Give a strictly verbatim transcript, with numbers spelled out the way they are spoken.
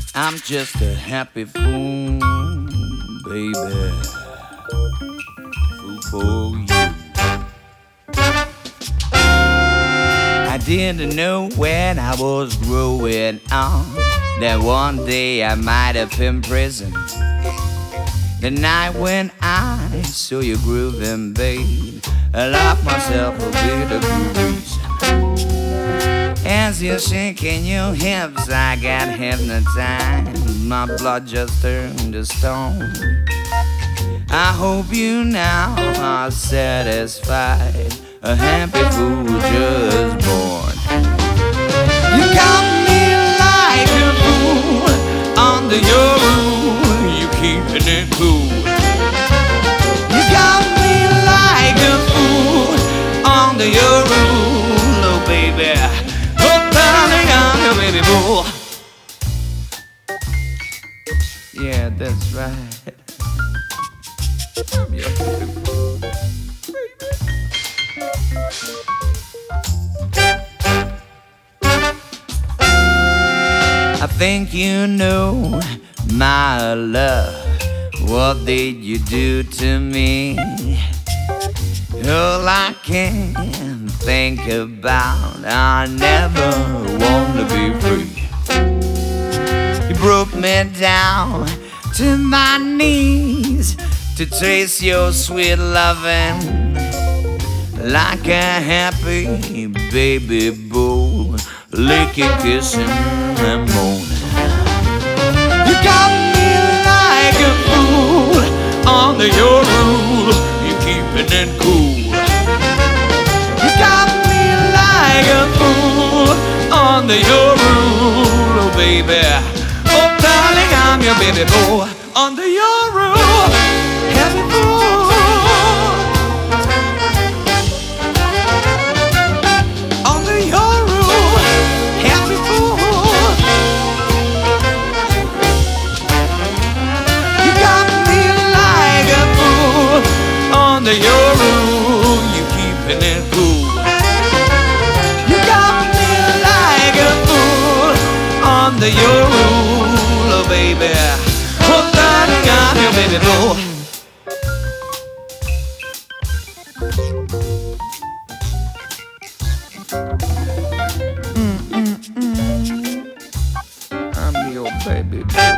I'm just a happy fool, baby, fool for you. I didn't know when I was growing up that one day I might have imprisoned. The night when I saw you grooving, babe, I locked myself a bit of good reason. As you're shaking your hips, I got hypnotized. My blood just turned to stone. I hope you now are satisfied. A happy fool just born. You got me like a fool under your rule. You keeping it cool. You got me like a fool under your rule, oh baby. Baby boy. Yeah, that's right. Yeah. I think you know my love. What did you do to me? All I can think about, I never want to be free. You broke me down to my knees to taste your sweet loving, like a happy baby bull, licking, kissing, and moaning. You got me like a fool under your rule. You keeping it cool. You got me like a fool under your rule, oh baby. Oh darling, I'm your baby boy. Under your rule, happy fool. Under your rule, happy fool. You got me like a fool under your rule. You keeping it cool. You got me like a fool under your rule, oh baby. Oh darling, I'm your baby boy. Mm-mm-mm. I'm your baby boy.